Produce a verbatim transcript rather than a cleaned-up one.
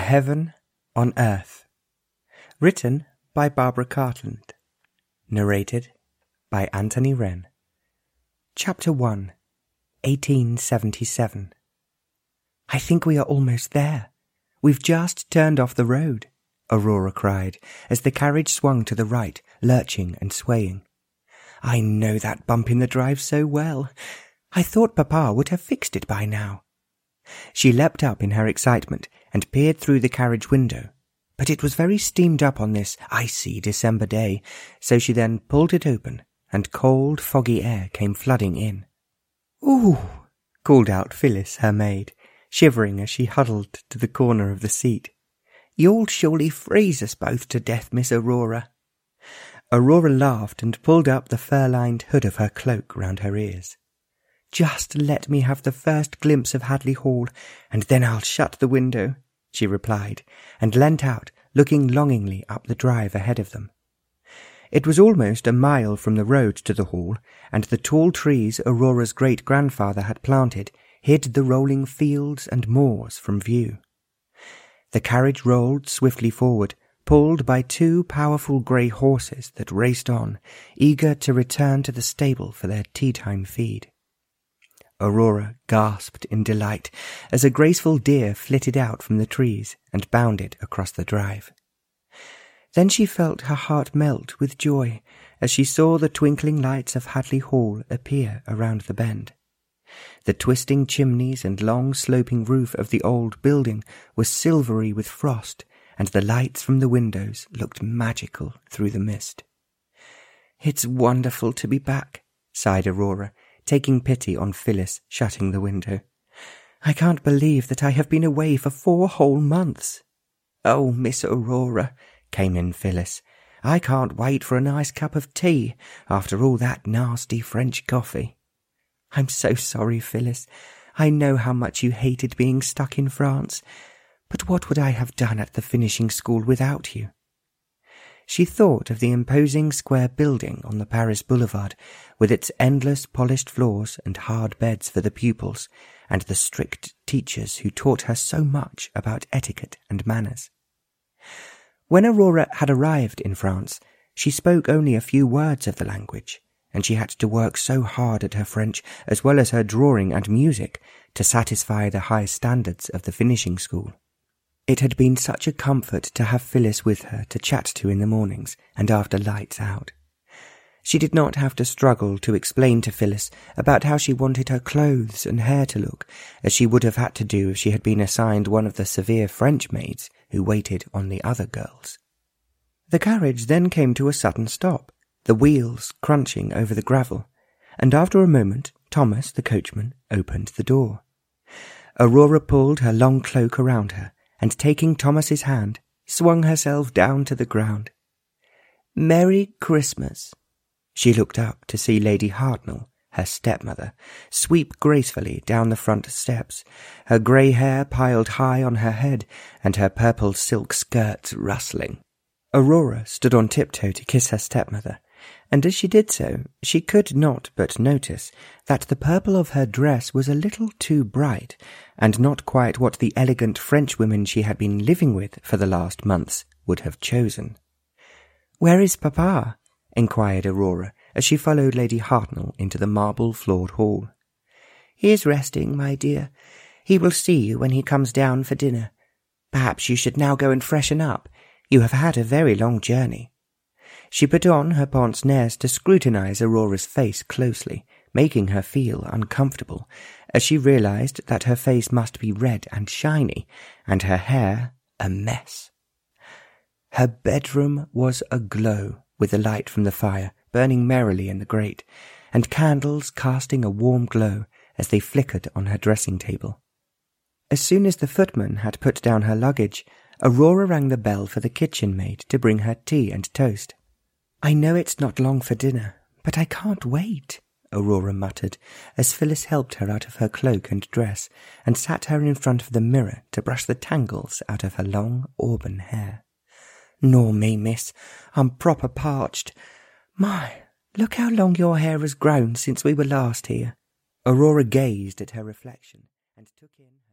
Heaven on Earth. Written by Barbara Cartland. Narrated by Anthony Wren. Chapter one, eighteen seventy-seven. "I think we are almost there. We've just turned off the road," Aurora cried, as the carriage swung to the right, lurching and swaying. "I know that bump in the drive so well. I thought Papa would have fixed it by now." She leapt up in her excitement and peered through the carriage window, but it was very steamed up on this icy December day, so she then pulled it open, and cold, foggy air came flooding in. "Ooh!" called out Phyllis, her maid, shivering as she huddled to the corner of the seat. "You'll surely freeze us both to death, Miss Aurora." Aurora laughed and pulled up the fur-lined hood of her cloak round her ears. "Just let me have the first glimpse of Hadley Hall, and then I'll shut the window," she replied, and leant out, looking longingly up the drive ahead of them. It was almost a mile from the road to the hall, and the tall trees Aurora's great-grandfather had planted hid the rolling fields and moors from view. The carriage rolled swiftly forward, pulled by two powerful grey horses that raced on, eager to return to the stable for their tea-time feed. Aurora gasped in delight as a graceful deer flitted out from the trees and bounded across the drive. Then she felt her heart melt with joy as she saw the twinkling lights of Hadley Hall appear around the bend. The twisting chimneys and long sloping roof of the old building was silvery with frost, and the lights from the windows looked magical through the mist. "It's wonderful to be back," sighed Aurora, taking pity on Phyllis shutting the window. "I can't believe that I have been away for four whole months." "Oh, Miss Aurora," came in Phyllis, "I can't wait for a nice cup of tea after all that nasty French coffee." "I'm so sorry, Phyllis. I know how much you hated being stuck in France, but what would I have done at the finishing school without you?" She thought of the imposing square building on the Paris boulevard, with its endless polished floors and hard beds for the pupils, and the strict teachers who taught her so much about etiquette and manners. When Aurora had arrived in France, she spoke only a few words of the language, and she had to work so hard at her French, as well as her drawing and music, to satisfy the high standards of the finishing school. It had been such a comfort to have Phyllis with her to chat to in the mornings and after lights out. She did not have to struggle to explain to Phyllis about how she wanted her clothes and hair to look, as she would have had to do if she had been assigned one of the severe French maids who waited on the other girls. The carriage then came to a sudden stop, the wheels crunching over the gravel, and after a moment Thomas, the coachman, opened the door. Aurora pulled her long cloak around her, and taking Thomas's hand, swung herself down to the ground. "Merry Christmas." She looked up to see Lady Hartnell, her stepmother, sweep gracefully down the front steps, her grey hair piled high on her head and her purple silk skirts rustling. Aurora stood on tiptoe to kiss her stepmother, and as she did so, she could not but notice that the purple of her dress was a little too bright, and not quite what the elegant Frenchwomen she had been living with for the last months would have chosen. "Where is Papa?" inquired Aurora, as she followed Lady Hartnell into the marble-floored hall. "He is resting, my dear. He will see you when he comes down for dinner. Perhaps you should now go and freshen up. You have had a very long journey." She put on her pince-nez to scrutinize Aurora's face closely, making her feel uncomfortable, as she realized that her face must be red and shiny, and her hair a mess. Her bedroom was aglow with the light from the fire burning merrily in the grate, and candles casting a warm glow as they flickered on her dressing-table. As soon as the footman had put down her luggage, Aurora rang the bell for the kitchen maid to bring her tea and toast. "I know it's not long for dinner, but I can't wait," Aurora muttered, as Phyllis helped her out of her cloak and dress, and sat her in front of the mirror to brush the tangles out of her long auburn hair. "Nor me, miss. I'm proper parched. My, look how long your hair has grown since we were last here." Aurora gazed at her reflection and took in